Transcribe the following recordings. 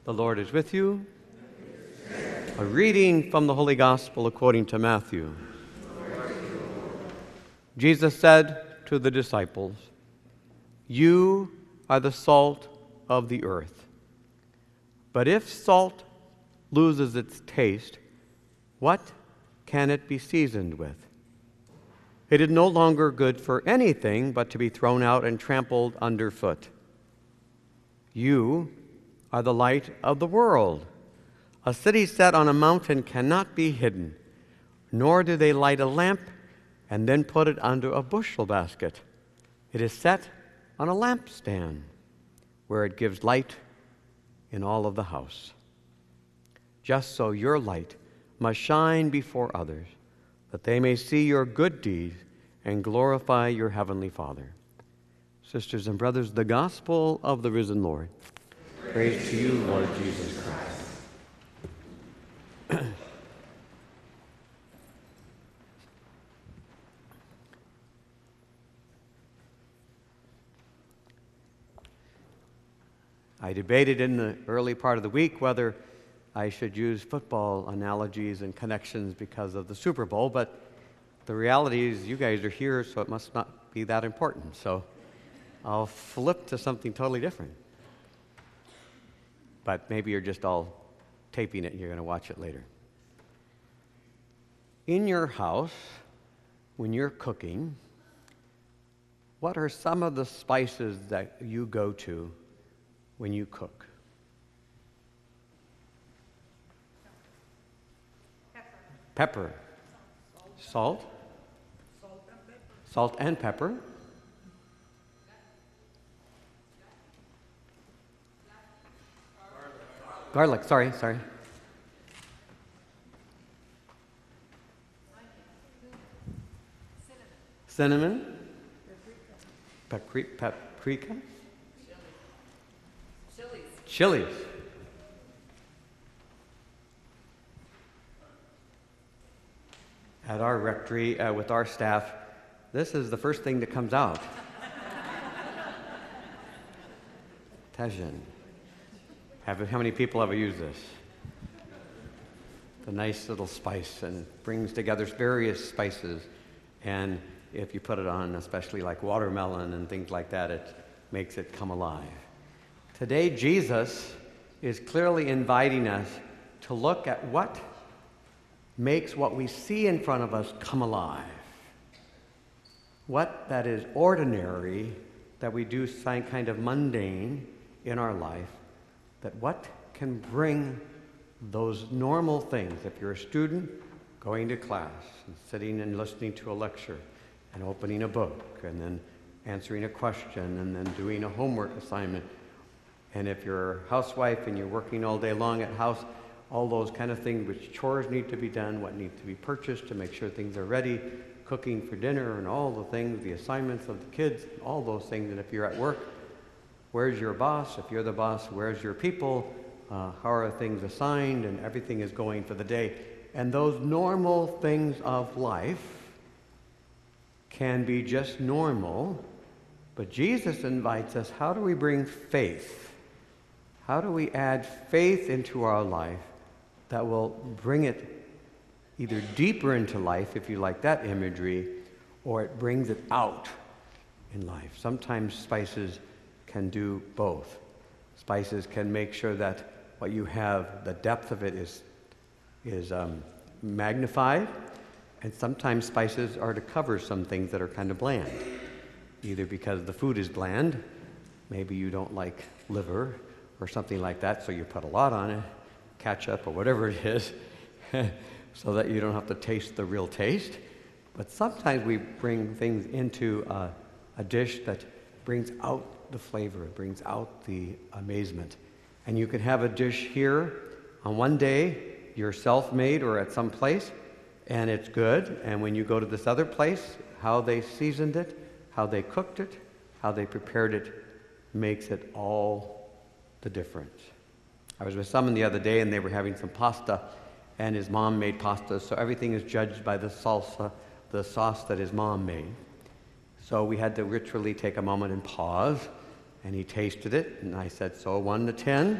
The Lord is with you. A reading from the Holy Gospel according to Matthew. Jesus said to the disciples, "You are the salt of the earth. But if salt loses its taste, what can it be seasoned with? It is no longer good for anything but to be thrown out and trampled underfoot. You are the light of the world. A city set on a mountain cannot be hidden, nor do they light a lamp and then put it under a bushel basket. It is set on a lampstand, where it gives light in all of the house. Just so your light must shine before others, that they may see your good deeds and glorify your heavenly Father." Sisters and brothers, the gospel of the risen Lord. Praise to you, Lord Jesus Christ. I debated in the early part of the week whether I should use football analogies and connections because of the Super Bowl, but the reality is you guys are here, so it must not be that important. So I'll flip to something totally different. But maybe you're just all taping it and you're going to watch it later. In your house, when you're cooking, what are some of the spices that you go to when you cook? Pepper. Salt. Salt and pepper. Garlic, sorry. Cinnamon. Paprika. Chilies. At our rectory, with our staff, this is the first thing that comes out. Tajin. How many people have used this? The nice little spice, and brings together various spices. And if you put it on, especially like watermelon and things like that, it makes it come alive. Today, Jesus is clearly inviting us to look at what makes what we see in front of us come alive. What that is ordinary, that we do some kind of mundane in our life, that what can bring those normal things. If you're a student, going to class and sitting and listening to a lecture and opening a book and then answering a question and then doing a homework assignment. And if you're a housewife and you're working all day long at house, all those kind of things, which chores need to be done, what needs to be purchased to make sure things are ready, cooking for dinner and all the things, the assignments of the kids, all those things. And if you're at work, where's your boss? If you're the boss, where's your people? How are things assigned? And everything is going for the day. And those normal things of life can be just normal, but Jesus invites us, how do we bring faith? How do we add faith into our life that will bring it either deeper into life, if you like that imagery, or it brings it out in life? Sometimes spices can do both. Spices can make sure that what you have, the depth of it is magnified, and sometimes spices are to cover some things that are kind of bland, either because the food is bland, maybe you don't like liver or something like that, so you put a lot on it, ketchup or whatever it is, so that you don't have to taste the real taste. But sometimes we bring things into a dish that brings out the flavor, it brings out the amazement. And you can have a dish here on one day, you're self-made or at some place, and it's good. And when you go to this other place, how they seasoned it, how they cooked it, how they prepared it, makes it all the difference. I was with someone the other day, and they were having some pasta, and his mom made pasta, so everything is judged by the salsa, the sauce that his mom made. So we had to literally take a moment and pause, and he tasted it, and I said, so 1 to 10,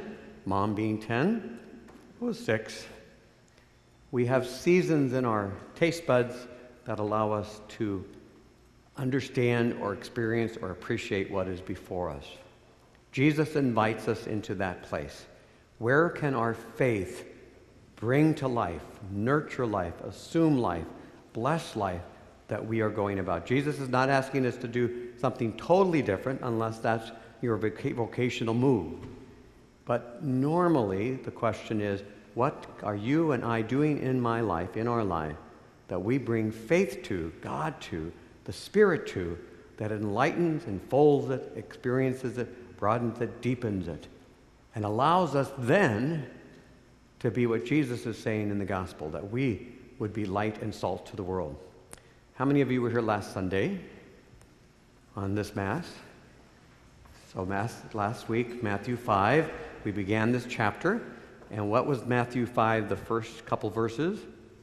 Mom being 10, I was 6. We have seasons in our taste buds that allow us to understand or experience or appreciate what is before us. Jesus invites us into that place. Where can our faith bring to life, nurture life, assume life, bless life that we are going about? Jesus is not asking us to do something totally different unless that's your vocational move. But normally the question is, what are you and I doing in my life, in our life, that we bring faith to, God to, the Spirit to, that enlightens, enfolds it, experiences it, broadens it, deepens it, and allows us then to be what Jesus is saying in the gospel, that we would be light and salt to the world. How many of you were here last Sunday on this Mass? So last week, Matthew 5, we began this chapter. And what was Matthew 5, the first couple verses?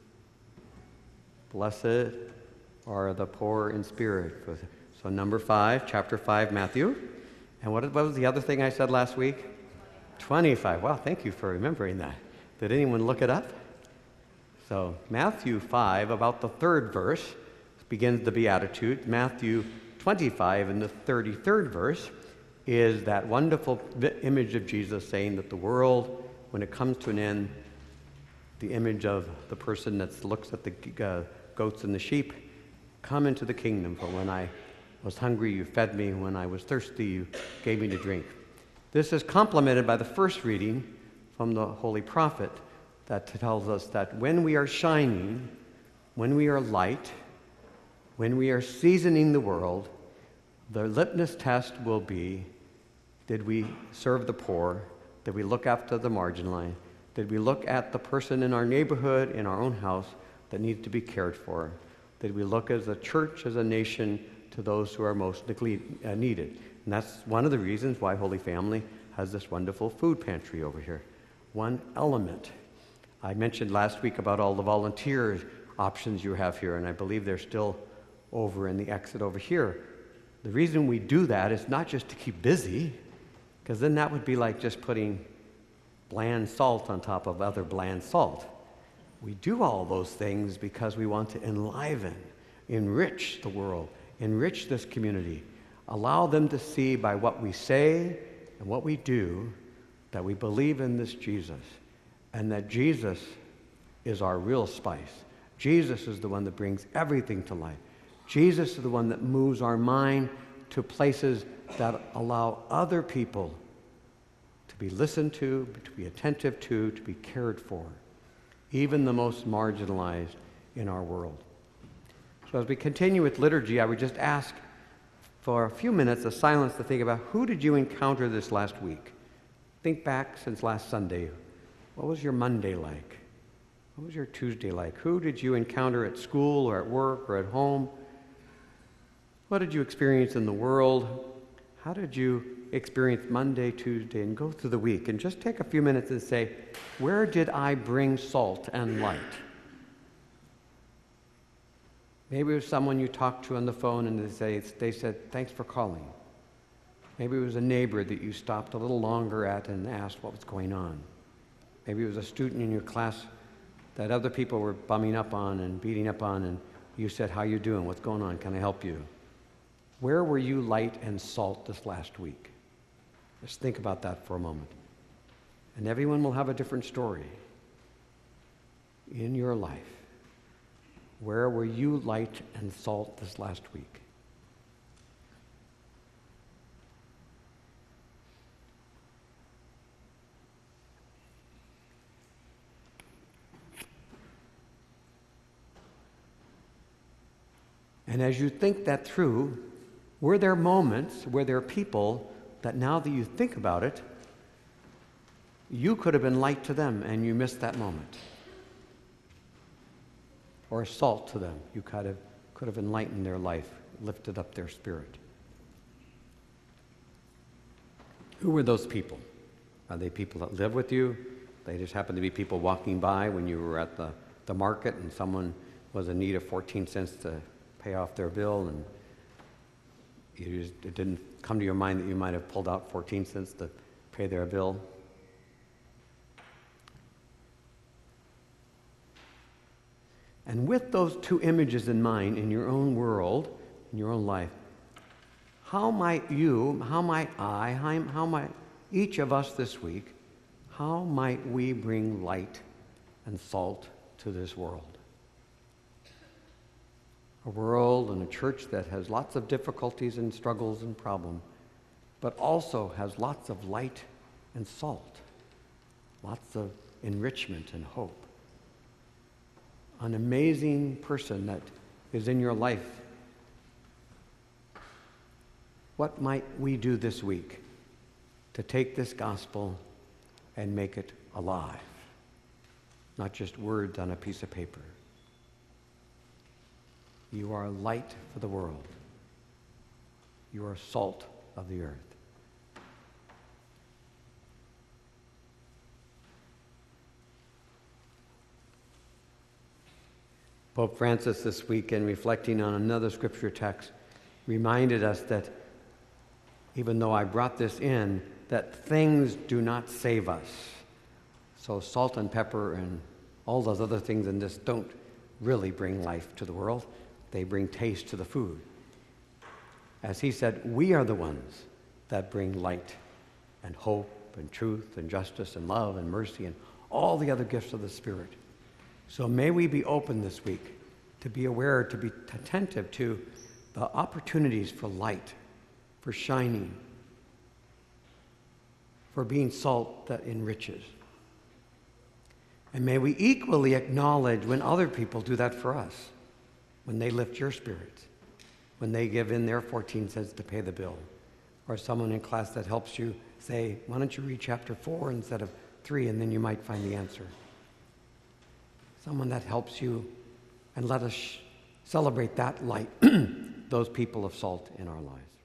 Blessed are the poor in spirit. So number 5, chapter 5, Matthew. And what was the other thing I said last week? 25. Wow, thank you for remembering that. Did anyone look it up? So Matthew 5, about the third verse, begins the Beatitudes. Matthew 25, in the 33rd verse, is that wonderful image of Jesus saying that the world, when it comes to an end, the image of the person that looks at the goats and the sheep, come into the kingdom. For when I was hungry, you fed me. When I was thirsty, you gave me to drink. This is complemented by the first reading from the Holy Prophet that tells us that when we are shining, when we are light, when we are seasoning the world, the litmus test will be, did we serve the poor? Did we look after the marginalized? Did we look at the person in our neighborhood, in our own house, that needs to be cared for? Did we look as a church, as a nation, to those who are most needed? And that's one of the reasons why Holy Family has this wonderful food pantry over here. One element. I mentioned last week about all the volunteer options you have here, and I believe they're still over in the exit over here. The reason we do that is not just to keep busy, because then that would be like just putting bland salt on top of other bland salt. We do all those things because we want to enliven, enrich the world, enrich this community, allow them to see by what we say and what we do that we believe in this Jesus, and that Jesus is our real spice. Jesus is the one that brings everything to life. Jesus is the one that moves our mind to places that allow other people to be listened to be attentive to be cared for, even the most marginalized in our world. So as we continue with liturgy, I would just ask for a few minutes of silence to think about, who did you encounter this last week? Think back since last Sunday. What was your Monday like? What was your Tuesday like? Who did you encounter at school or at work or at home? What did you experience in the world? How did you experience Monday, Tuesday, and go through the week? And just take a few minutes and say, where did I bring salt and light? Maybe it was someone you talked to on the phone and they said, thanks for calling. Maybe it was a neighbor that you stopped a little longer at and asked what was going on. Maybe it was a student in your class that other people were bumming up on and beating up on, and you said, how you doing? What's going on? Can I help you? Where were you light and salt this last week? Just think about that for a moment. And everyone will have a different story in your life. Where were you light and salt this last week? And as you think that through, were there moments, were there people that now that you think about it, you could have been light to them and you missed that moment? Or salt to them. You could have enlightened their life, lifted up their spirit. Who were those people? Are they people that live with you? They just happen to be people walking by when you were at the market and someone was in need of 14 cents to pay off their bill, and it didn't come to your mind that you might have pulled out 14 cents to pay their bill? And with those two images in mind, in your own world, in your own life, how might you, how might I, how might each of us this week, how might we bring light and salt to this world? A world and a church that has lots of difficulties and struggles and problems, but also has lots of light and salt, lots of enrichment and hope. An amazing person that is in your life. What might we do this week to take this gospel and make it alive? Not just words on a piece of paper. You are light for the world. You are salt of the earth. Pope Francis this week, in reflecting on another scripture text, reminded us that even though I brought this in, that things do not save us. So salt and pepper and all those other things in this don't really bring life to the world. They bring taste to the food. As he said, we are the ones that bring light and hope and truth and justice and love and mercy and all the other gifts of the Spirit. So may we be open this week to be aware, to be attentive to the opportunities for light, for shining, for being salt that enriches. And may we equally acknowledge when other people do that for us, when they lift your spirits, when they give in their 14 cents to pay the bill, or someone in class that helps you say, why don't you read chapter 4 instead of 3, and then you might find the answer. Someone that helps you, and let us celebrate that light, those people of salt in our lives.